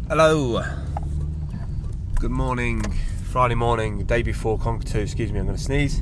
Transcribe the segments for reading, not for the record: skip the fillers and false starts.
Hello. Good morning. Friday morning, day before Conquer 2. Excuse me, I'm going to sneeze.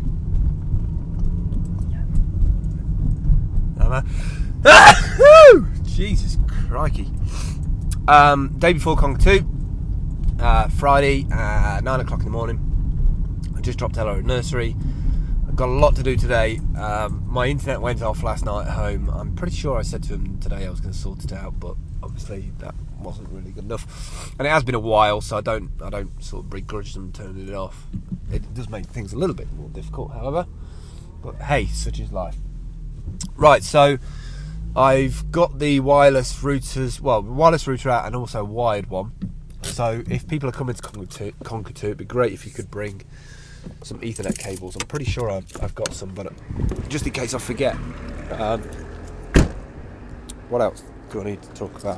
Jesus crikey. Day before Conquer 2. Friday, 9 o'clock in the morning. I just dropped Ella at nursery. I've got a lot to do today. My internet went off last night at home. I'm pretty sure I said to him today I was going to sort it out, but obviously that wasn't really good enough. And it has been a while, so I don't sort of begrudge them turning it off. It does make things a little bit more difficult, however. But hey, such is life. Right, so I've got the wireless routers, wireless router out and also a wired one. So if people are coming to Conquer 2, it'd be great if you could bring some Ethernet cables. I'm pretty sure I've got some, but just in case I forget. What else do I need to talk about?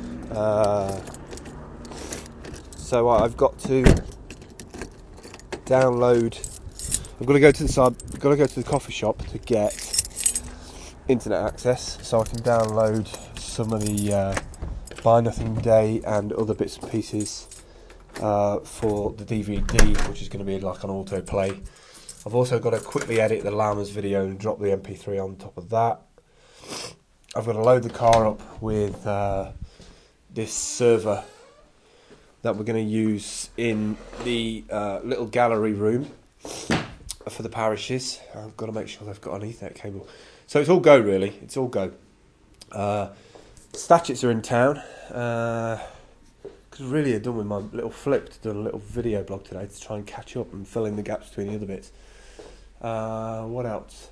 So I've got to download. I've got to go to the coffee shop to get internet access, so I can download some of the Buy Nothing Day and other bits and pieces for the DVD, which is going to be like an autoplay. I've also got to quickly edit the Llamas video and drop the MP3 on top of that. I've got to load the car up with this server that we're going to use in the little gallery room for the parishes. I've got to make sure they've got an Ethernet cable. So it's all go, really. It's all go. Statchets are in town. Because really I'm done with my little flip to do a little video blog today to try and catch up and fill in the gaps between the other bits. What else?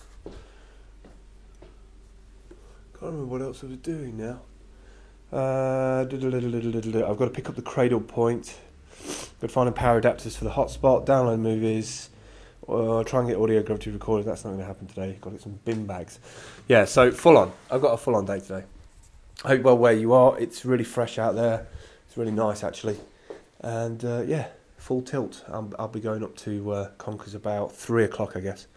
Can't remember what else I was doing now. I've got to pick up the Cradle Point. Got to find a power adapters for the hotspot, download movies, try and get audio gravity recorded. That's not going to happen today. Got to get some bin bags. Yeah, so full on. I've got a full on day today. I hope well where you are. It's really fresh out there. It's really nice actually. And yeah, full tilt. I'll be going up to Conquers about 3 o'clock, I guess.